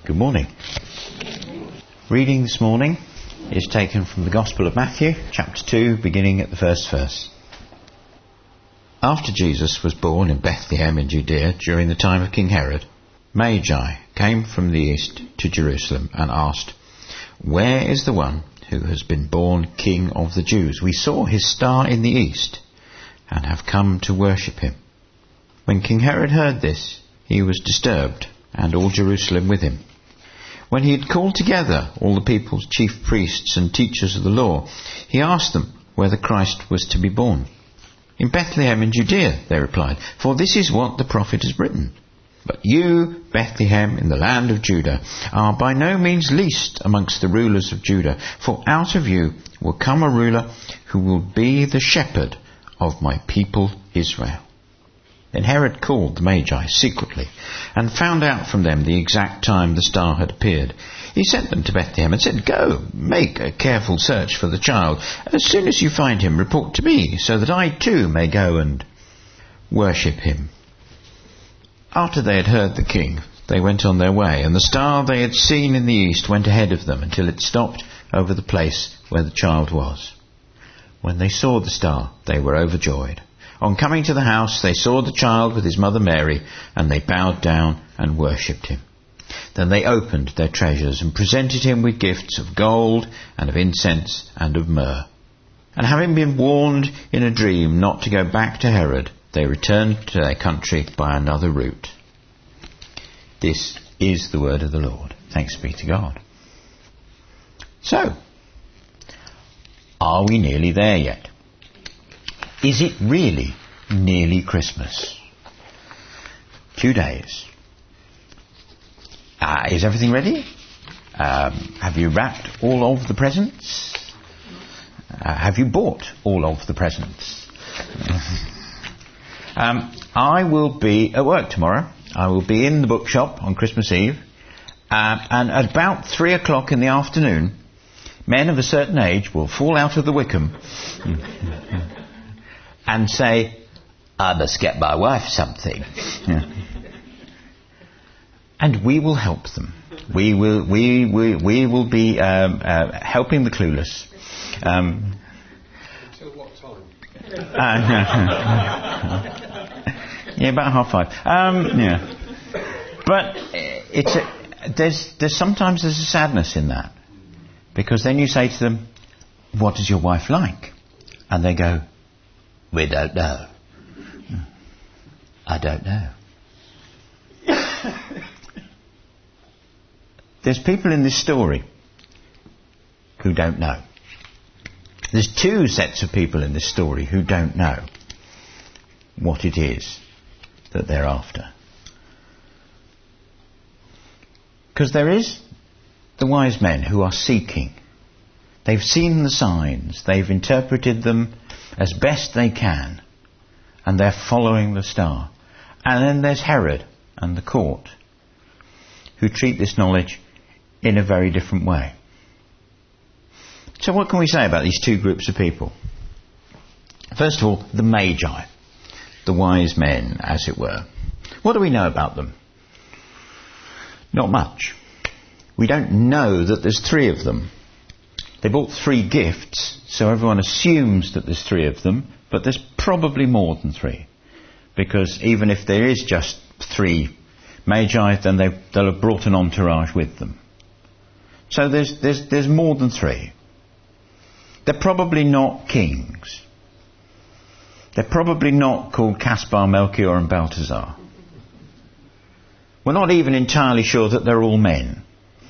Good morning. Reading this morning is taken from the Gospel of Matthew, chapter 2, beginning at the first verse. After Jesus was born in Bethlehem in Judea during the time of King Herod, Magi came from the east to Jerusalem and asked, "Where is the one who has been born King of the Jews? We saw his star in the east and have come to worship him." When King Herod heard this, he was disturbed, and all Jerusalem with him. When he had called together all the people's chief priests and teachers of the law, he asked them where the Christ was to be born. "In Bethlehem in Judea," they replied, "for this is what the prophet has written. But you, Bethlehem, in the land of Judah, are by no means least amongst the rulers of Judah, for out of you will come a ruler who will be the shepherd of my people Israel." Then Herod called the Magi secretly and found out from them the exact time the star had appeared. He sent them to Bethlehem and said, "Go, make a careful search for the child. As soon as you find him, report to me, so that I too may go and worship him." After they had heard the king, they went on their way, and the star they had seen in the east went ahead of them until it stopped over the place where the child was. When they saw the star, they were overjoyed. On coming to the house, they saw the child with his mother Mary, and they bowed down and worshipped him. Then they opened their treasures and presented him with gifts of gold and of incense and of myrrh. And having been warned in a dream not to go back to Herod, they returned to their country by another route. This is the word of the Lord. Thanks be to God. So, are we nearly there yet? Is it really nearly Christmas? 2 days. Is everything ready? Have you wrapped all of the presents? Have you bought all of the presents? I will be at work tomorrow. I will be in the bookshop on Christmas Eve. And at about 3 o'clock in the afternoon, men of a certain age will fall out of the Wickham and say, "I must get my wife something." Yeah. And we will help them. We will be helping the clueless. Until what time? Yeah, about 5:30. Yeah. But there's sometimes a sadness in that, because then you say to them, "What is your wife like?" And they go, "We don't know." I don't know. There's people in this story who don't know. There's 2 sets of people in this story who don't know what it is that they're after. Because there is the wise men who are seeking. They've seen the signs. They've interpreted them as best they can. And they're following the star. And then there's Herod and the court, who treat this knowledge in a very different way. So what can we say about these 2 groups of people? First of all, the Magi, the wise men, as it were. What do we know about them? Not much. We don't know that there's 3 of them. They brought 3 gifts, so everyone assumes that there's 3 of them, but there's probably more than 3. Because even if there is just 3 Magi, then they'll have brought an entourage with them. So there's more than 3. They're probably not kings. They're probably not called Caspar, Melchior and Balthazar. We're not even entirely sure that they're all men.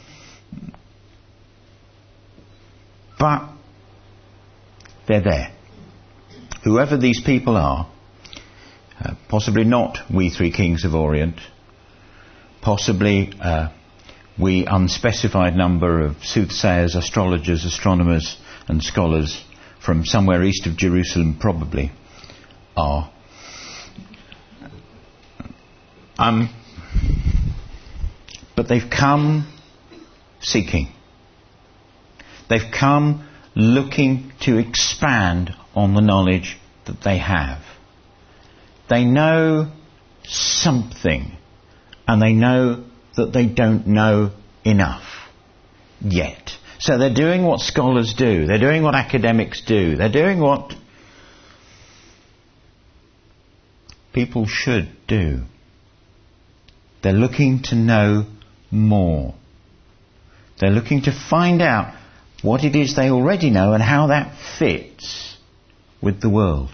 But they're there. Whoever these people are, possibly not we 3 kings of Orient, possibly we unspecified number of soothsayers, astrologers, astronomers and scholars from somewhere east of Jerusalem probably are. But they've come seeking. They've come looking to expand on the knowledge that they have. They know something, and they know that they don't know enough yet. So they're doing what scholars do. They're doing what academics do. They're doing what people should do. They're looking to know more. They're looking to find out what it is they already know and how that fits with the world.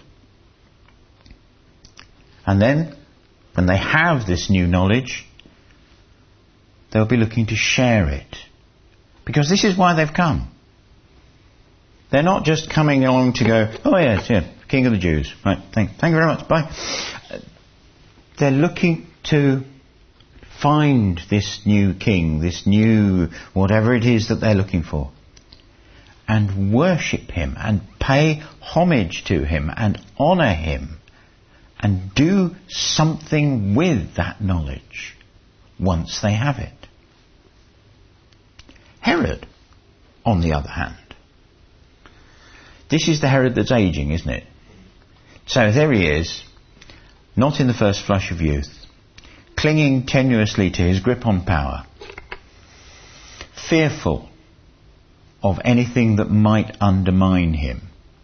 And then, when they have this new knowledge, they'll be looking to share it. Because this is why they've come. They're not just coming along to go, oh yes, yeah, King of the Jews. Right, thank you very much, bye. They're looking to find this new king, this new whatever it is that they're looking for, and worship him and pay homage to him and honour him and do something with that knowledge once they have it. Herod, on the other hand, this is the Herod that's aging, isn't it? So there he is, not in the first flush of youth, clinging tenuously to his grip on power, fearful of anything that might undermine him.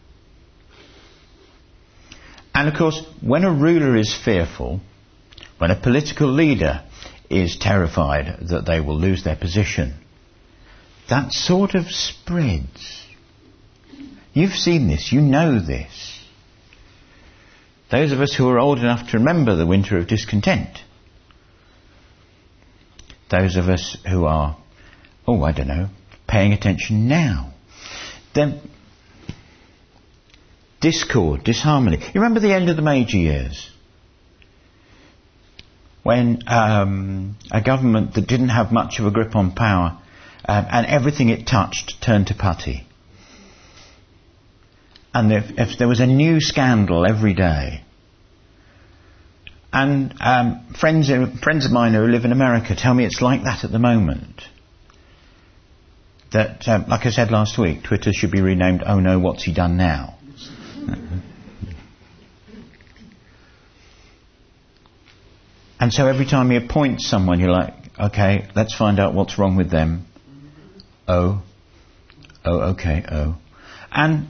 And of course, when a ruler is fearful, when a political leader is terrified that they will lose their position, that sort of spreads. You've seen this, you know this. Those of us who are old enough to remember the winter of discontent, those of us who are, paying attention now, then discord, disharmony. You remember the end of the Meiji years? When a government that didn't have much of a grip on power and everything it touched turned to putty. And if there was a new scandal every day. And friends of mine who live in America tell me it's like that at the moment. That, like I said last week, Twitter should be renamed, "Oh no, what's he done now?" And so every time he appoints someone, you're like, okay, let's find out what's wrong with them. Oh. And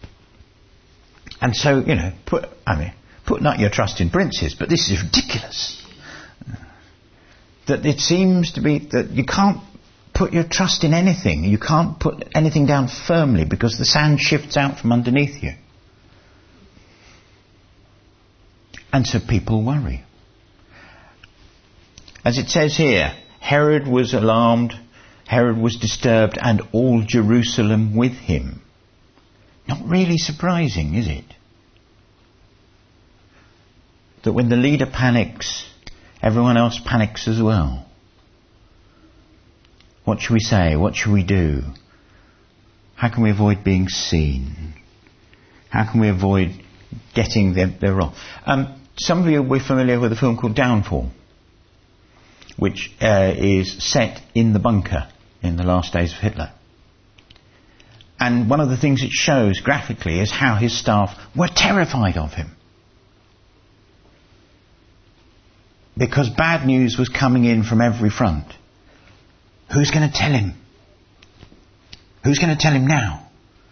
so, put not your trust in princes, but this is ridiculous. That it seems to be that you can't put your trust in anything. You can't put anything down firmly because the sand shifts out from underneath you. And so people worry. As it says here, Herod was alarmed, Herod was disturbed, and all Jerusalem with him. Not really surprising, is it? That when the leader panics, everyone else panics as well. What should we say? What should we do? How can we avoid being seen? How can we avoid getting their role? Some of you will be familiar with a film called Downfall, which is set in the bunker in the last days of Hitler. And one of the things it shows graphically is how his staff were terrified of him. Because bad news was coming in from every front. Who's going to tell him? Who's going to tell him now?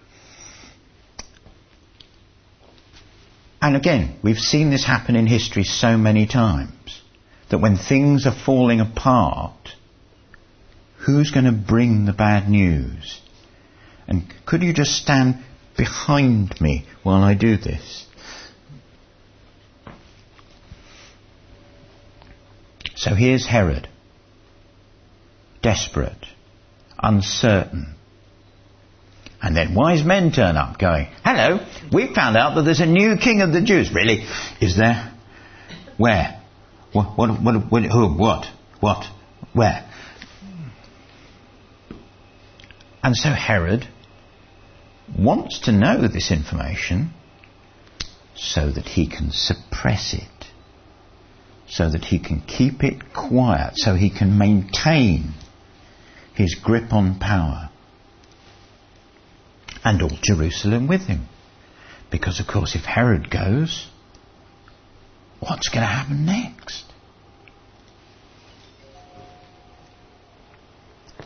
And again, we've seen this happen in history so many times, that when things are falling apart, who's going to bring the bad news? And could you just stand behind me while I do this? So here's Herod, desperate, uncertain. And then wise men turn up going, hello, we found out that there's a new king of the Jews. Really? Is there? Where? What? Who? What? Where? And so Herod wants to know this information so that he can suppress it, so that he can keep it quiet, so he can maintain his grip on power. And all Jerusalem with him. Because, of course, if Herod goes, what's going to happen next?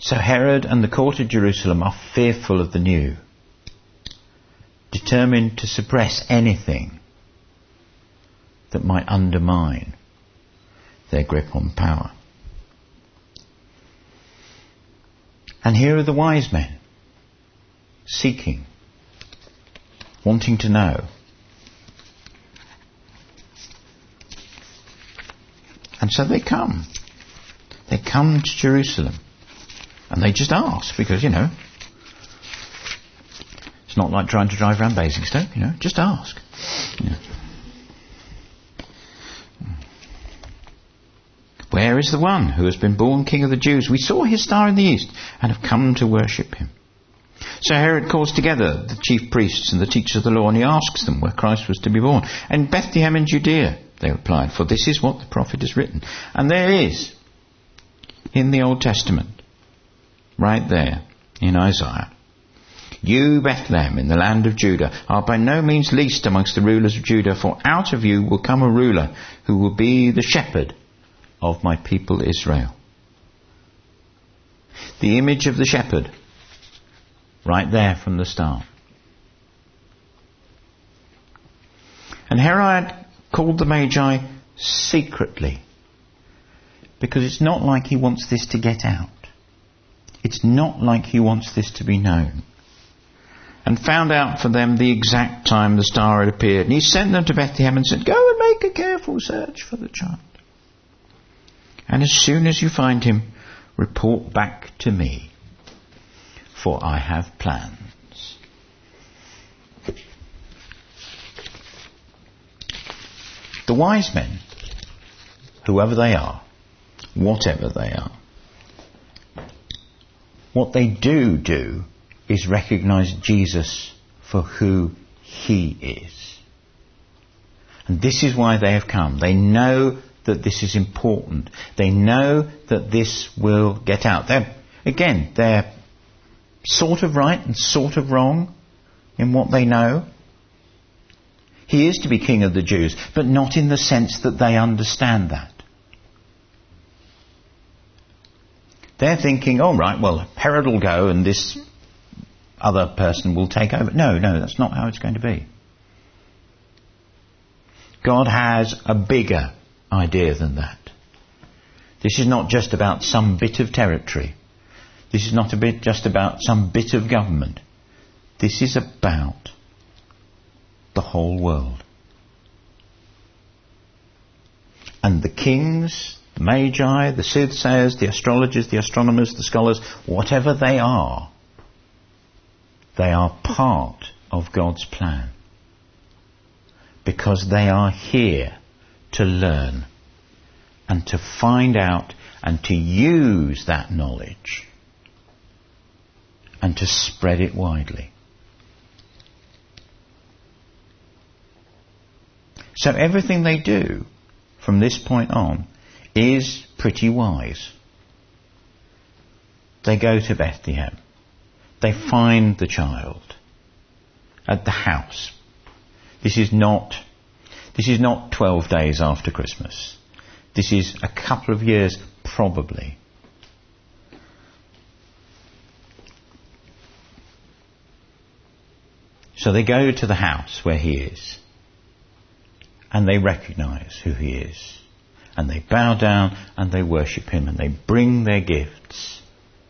So Herod and the court of Jerusalem are fearful of the new, determined to suppress anything that might undermine their grip on power. And here are the wise men, seeking, wanting to know. And so they come. They come to Jerusalem. And they just ask, because, it's not like trying to drive around Basingstoke, just ask. Where is the one who has been born King of the Jews? We saw his star in the east and have come to worship him. So Herod calls together the chief priests and the teachers of the law, and he asks them where Christ was to be born. And Bethlehem in Judea, they replied, for this is what the prophet has written. And there is, in the Old Testament, right there in Isaiah, you, Bethlehem, in the land of Judah, are by no means least amongst the rulers of Judah, for out of you will come a ruler who will be the shepherd of my people Israel. The image of the shepherd, right there from the start. And Herod called the Magi secretly, because it's not like he wants this to get out. It's not like he wants this to be known. And found out for them the exact time the star had appeared. And he sent them to Bethlehem and said, go and make a careful search for the child. And as soon as you find him, report back to me, for I have plans. The wise men, whoever they are, whatever they are, what they do is recognise Jesus for who he is. And this is why they have come. They know that this is important. They know that this will get out. They're sort of right and sort of wrong in what they know. He is to be King of the Jews, but not in the sense that they understand that. They're thinking, all right, well, Herod will go and this other person will take over. No, that's not how it's going to be. God has a bigger idea than that. This is not just about some bit of territory. This is not just about some bit of government. This is about the whole world. And the kings, the magi, the soothsayers, the astrologers, the astronomers, the scholars, whatever they are part of God's plan. Because they are here to learn and to find out and to use that knowledge and to spread it widely. So everything they do from this point on is pretty wise. They go to Bethlehem. They find the child at the house. This is not 12 days after Christmas. This is a couple of years probably. So they go to the house where he is. And they recognise who he is. And they bow down and they worship him and they bring their gifts.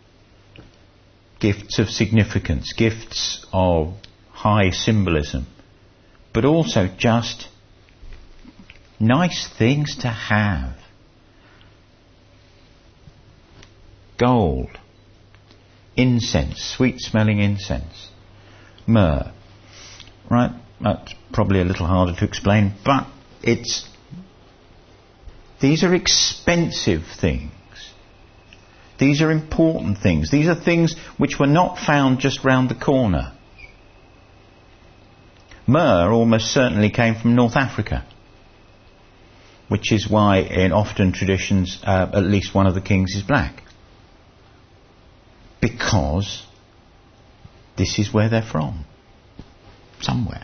Gifts of significance, gifts of high symbolism, but also just nice things to have. Gold, incense, sweet-smelling incense, myrrh. Right? That's probably a little harder to explain, but these are expensive things. These are important things. These are things which were not found just round the corner. Myrrh almost certainly came from North Africa, which is why in often traditions at least one of the kings is black. Because this is where they're from. Somewhere.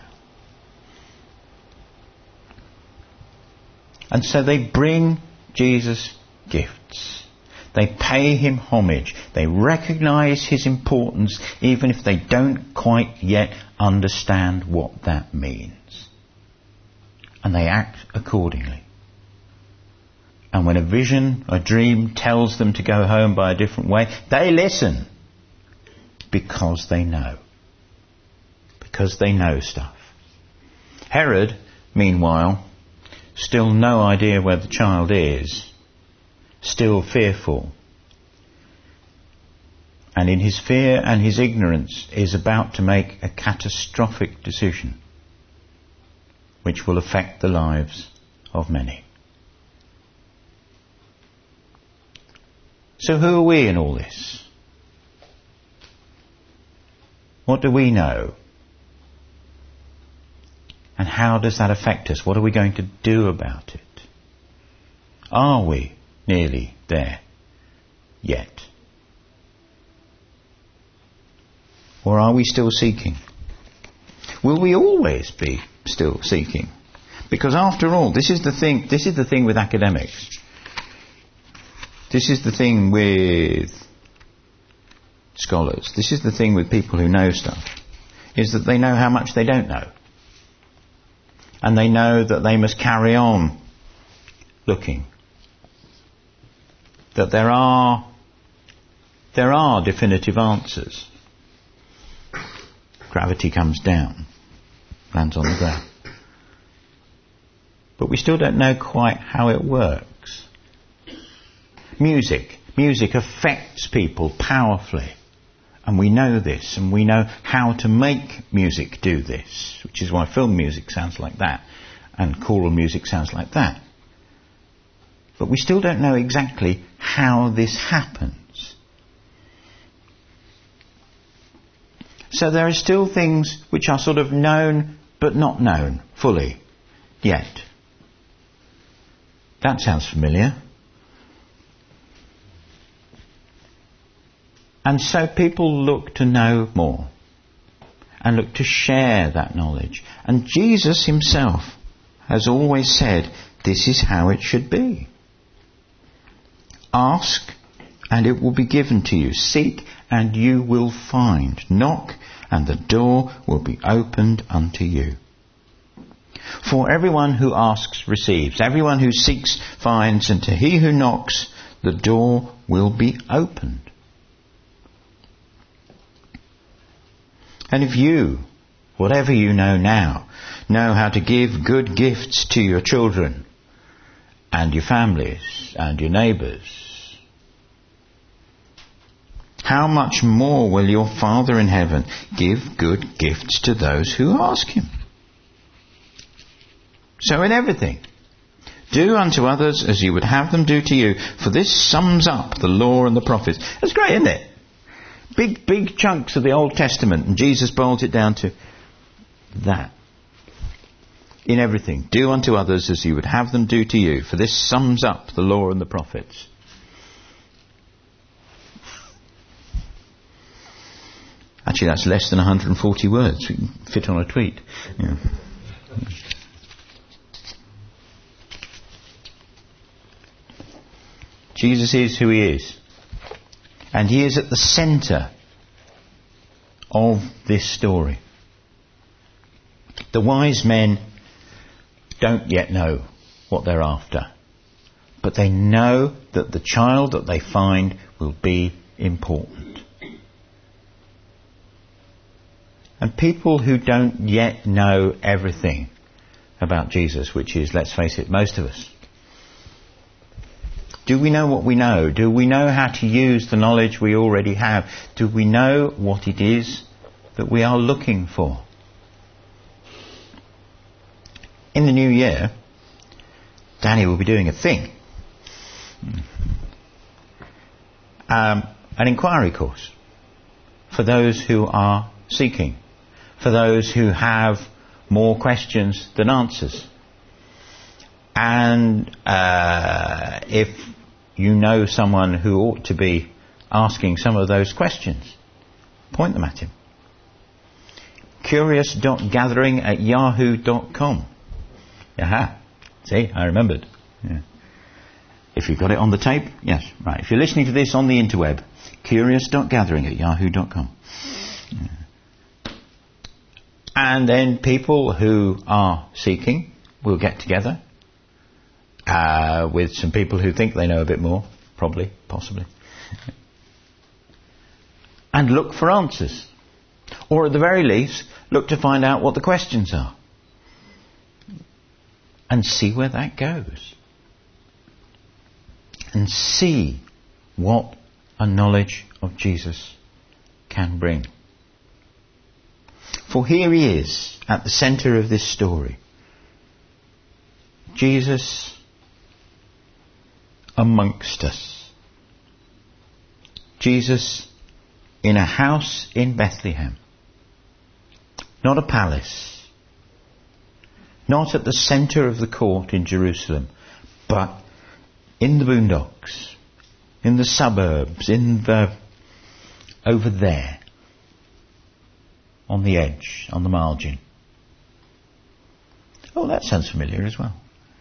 And so they bring Jesus gifts. They pay him homage. They recognise his importance even if they don't quite yet understand what that means. And they act accordingly. And when a vision, a dream tells them to go home by a different way, they listen because they know. Because they know stuff. Herod, meanwhile, still no idea where the child is, still fearful. And in his fear and his ignorance is about to make a catastrophic decision which will affect the lives of many. So who are we in all this? What do we know? And how does that affect us? What are we going to do about it? Are we nearly there yet? Or are we still seeking? Will we always be still seeking? Because after all, this is the thing with academics. This is the thing with scholars. This is the thing with people who know stuff. Is that they know how much they don't know. And they know that they must carry on looking. That there are definitive answers. Gravity comes down, lands on the ground. But we still don't know quite how it works. Music affects people powerfully. And we know this, and we know how to make music do this, which is why film music sounds like that, and choral music sounds like that. But we still don't know exactly how this happens. So there are still things which are sort of known, but not known fully yet. That sounds familiar. And so people look to know more and look to share that knowledge. And Jesus himself has always said, this is how it should be. Ask and it will be given to you. Seek and you will find. Knock and the door will be opened unto you. For everyone who asks receives. Everyone who seeks finds. And to he who knocks the door will be opened. And if you, whatever you know now, know how to give good gifts to your children and your families and your neighbours, how much more will your Father in heaven give good gifts to those who ask him? So in everything, do unto others as you would have them do to you, for this sums up the law and the prophets. That's great, isn't it? Big chunks of the Old Testament, and Jesus boils it down to that. In everything, do unto others as you would have them do to you, for this sums up the law and the prophets. Actually, that's less than 140 words. We can fit on a tweet. Yeah. Jesus is who he is. And he is at the centre of this story. The wise men don't yet know what they're after. But they know that the child that they find will be important. And people who don't yet know everything about Jesus, which is, let's face it, most of us. Do we know what we know? Do we know how to use the knowledge we already have? Do we know what it is that we are looking for? In the new year, Danny will be doing a thing. An inquiry course for those who are seeking, for those who have more questions than answers. And if you know someone who ought to be asking some of those questions, point them at him. curious.gathering@yahoo.com. Aha. See, I remembered. Yeah. If you've got it on the tape, yes, right. If you're listening to this on the interweb, curious.gathering@yahoo.com. And then people who are seeking will get together with some people who think they know a bit more, probably, possibly, and look for answers. Or at the very least, look to find out what the questions are. And see where that goes. And see what a knowledge of Jesus can bring. For here he is, at the centre of this story. Jesus amongst us. Jesus in a house in Bethlehem. Not a palace. Not at the centre of the court in Jerusalem, but in the boondocks, in the suburbs, over there, on the edge, on the margin. Oh, that sounds familiar as well.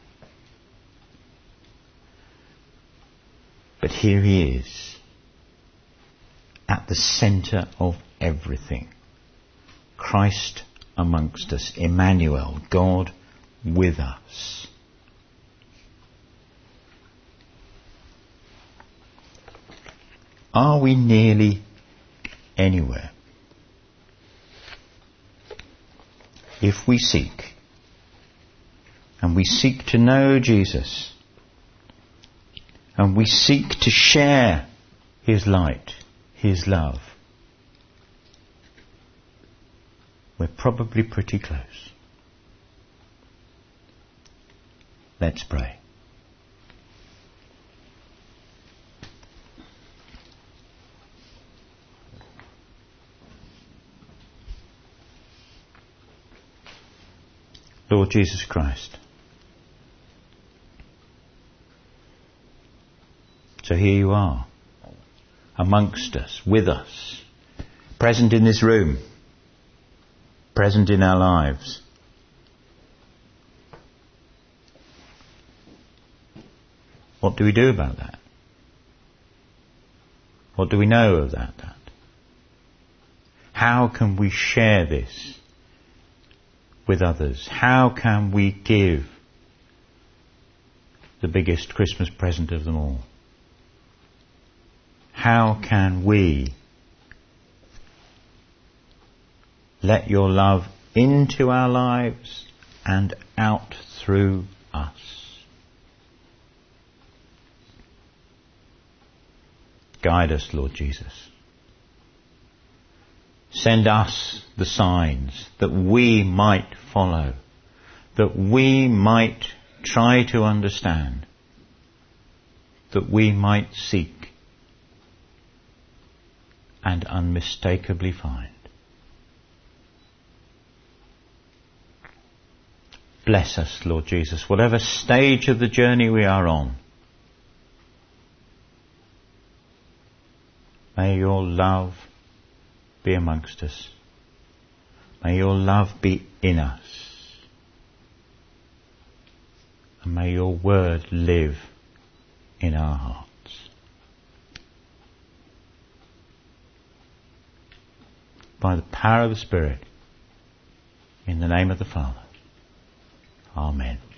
But here he is, at the centre of everything. Christ amongst us, Emmanuel, God with us. Are we nearly anywhere? If we seek, and we seek to know Jesus, and we seek to share his light, his love, we're probably pretty close. Let's pray. Lord Jesus Christ. So here you are, amongst us, with us, present in this room, present in our lives. What do we do about that? What do we know of that? How can we share this with others? How can we give the biggest Christmas present of them all? How can we let your love into our lives and out through us? Guide us, Lord Jesus. Send us the signs that we might follow, that we might try to understand, that we might seek and unmistakably find. Bless us, Lord Jesus, whatever stage of the journey we are on. May your love be amongst us. May your love be in us. And may your word live in our hearts. By the power of the Spirit, in the name of the Father. Amen.